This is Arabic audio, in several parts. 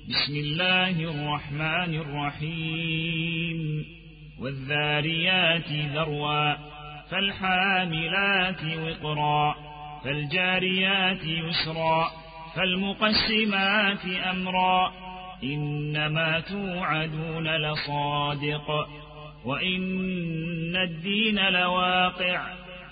بسم الله الرحمن الرحيم والذاريات ذروا فالحاملات وقرا فالجاريات يسرا فالمقسمات أمرا إنما توعدون لصادق وإن الدين لواقع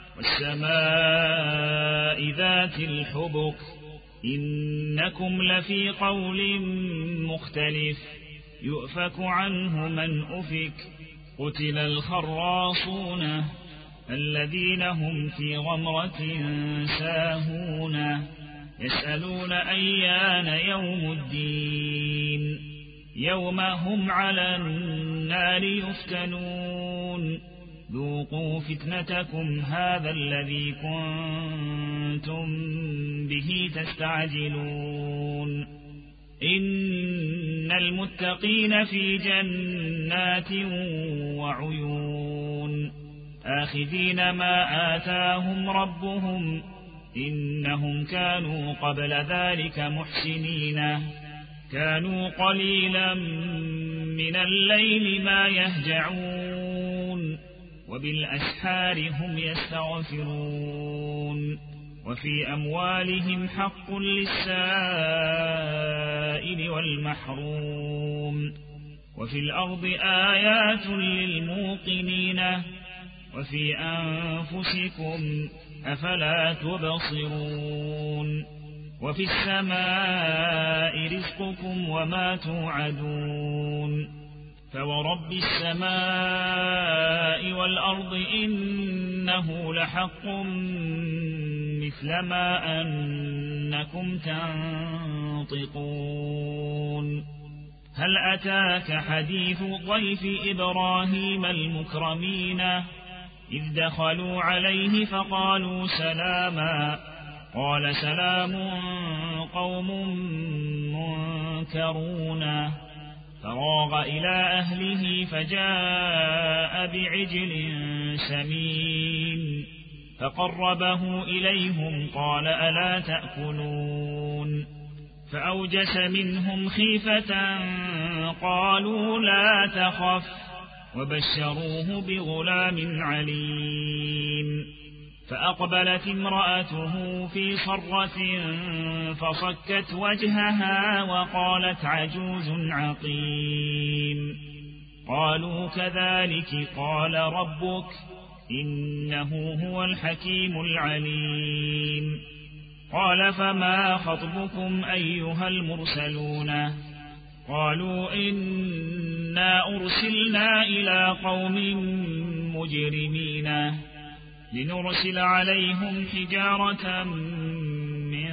والسماء ذات الحبك إنكم لفي قول مختلف يؤفك عنه من أفك قتل الخراصون الذين هم في غمرة ساهون يسألون أيان يوم الدين يوم هم على النار يفتنون ذوقوا فتنتكم هذا الذي كنتم به تستعجلون إن المتقين في جنات وعيون آخذين ما آتاهم ربهم إنهم كانوا قبل ذلك محسنين كانوا قليلا من الليل ما يهجعون وبالأسحار هم يستغفرون وفي أموالهم حق للسائل والمحروم وفي الأرض آيات للموقنين وفي أنفسكم أفلا تبصرون وفي السماء رزقكم وما توعدون فورب السماء والأرض إنه لحق مثل ما أنكم تنطقون هل أتاك حديث ضيف إبراهيم المكرمين إذ دخلوا عليه فقالوا سلاما قال سلام قوم منكرون فراغ إلى أهله فجاء بعجل سمين فقربه إليهم قال ألا تأكلون فأوجس منهم خيفة قالوا لا تخف وبشروه بغلام عليم فأقبلت امرأته في صرة فصكت وجهها وقالت عجوز عقيم قالوا كذلك قال ربك إنه هو الحكيم العليم قال فما خطبكم أيها المرسلون قالوا إنا أرسلنا إلى قوم مجرمين لنرسل عليهم حجارة من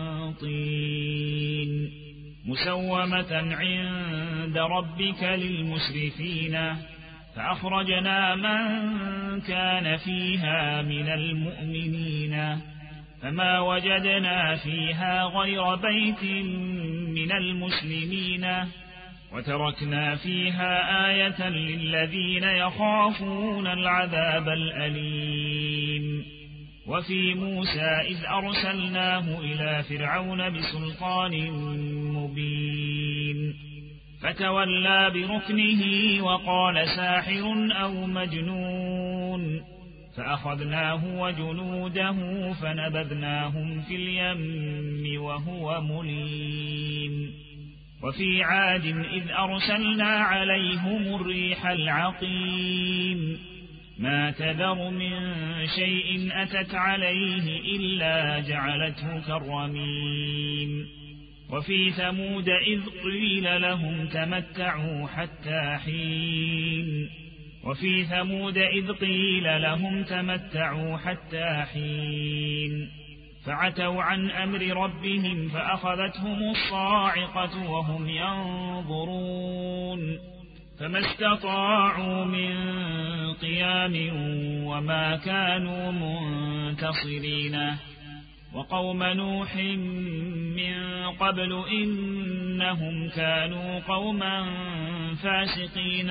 طين مسومة عند ربك للمسرفين فأخرجنا من كان فيها من المؤمنين فما وجدنا فيها غير بيت من المسلمين وتركنا فيها آية للذين يخافون العذاب الأليم وفي موسى إذ أرسلناه إلى فرعون بسلطان مبين فتولى بركنه وقال ساحر أو مجنون فأخذناه وجنوده فنبذناهم في اليم وهو مليم وفي عاد إذ أرسلنا عليهم الريح العقيم ما تذر من شيء أتت عليه إلا جعلته كالرميم وفي ثمود إذ قيل لهم تمتعوا حتى حين وفي ثمود إذ قيل لهم تمتعوا حتى حين فعتوا عن أمر ربهم فأخذتهم الصاعقة وهم ينظرون فما استطاعوا من قيام وما كانوا منتصرين وقوم نوح من قبل إنهم كانوا قوما فاسقين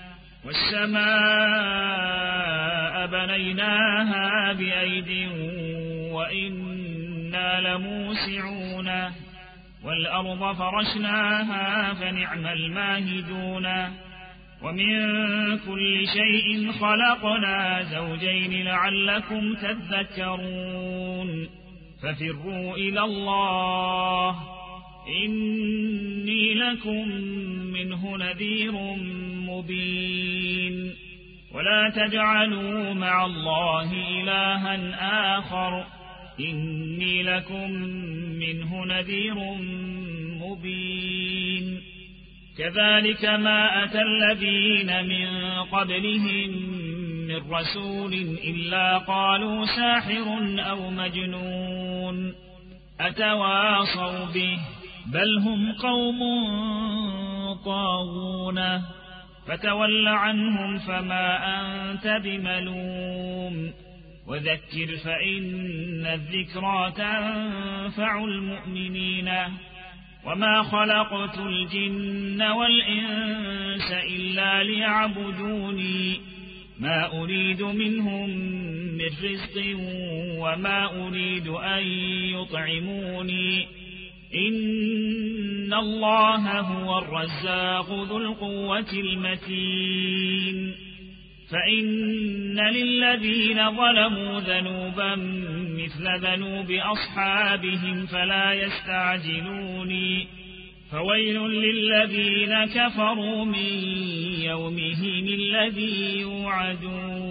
والسماء بنيناها بأيد وإنا لموسعون والأرض فرشناها فنعم الماهدون ومن كل شيء خلقنا زوجين لعلكم تذكرون ففروا إلى الله إني لكم منه نذير مبين ولا تجعلوا مع الله إلها آخر إني لكم منه نذير مبين كذلك ما أتى الذين من قبلهم من رسول إلا قالوا ساحر أو مجنون أتواصوا به بل هم قوم طاغون فتول عنهم فما أنت بملوم وذكر فإن الذكرى تنفع المؤمنين وما خلقت الجن والإنس إلا ليعبدوني ما أريد منهم من رزق وما أريد أن يطعموني إن الله هو الرزاق ذو القوة المتين فإن للذين ظلموا ذنوبا مثل ذنوب أصحابهم فلا يستعجلوني فويل للذين كفروا من يومهم الذي يوعدون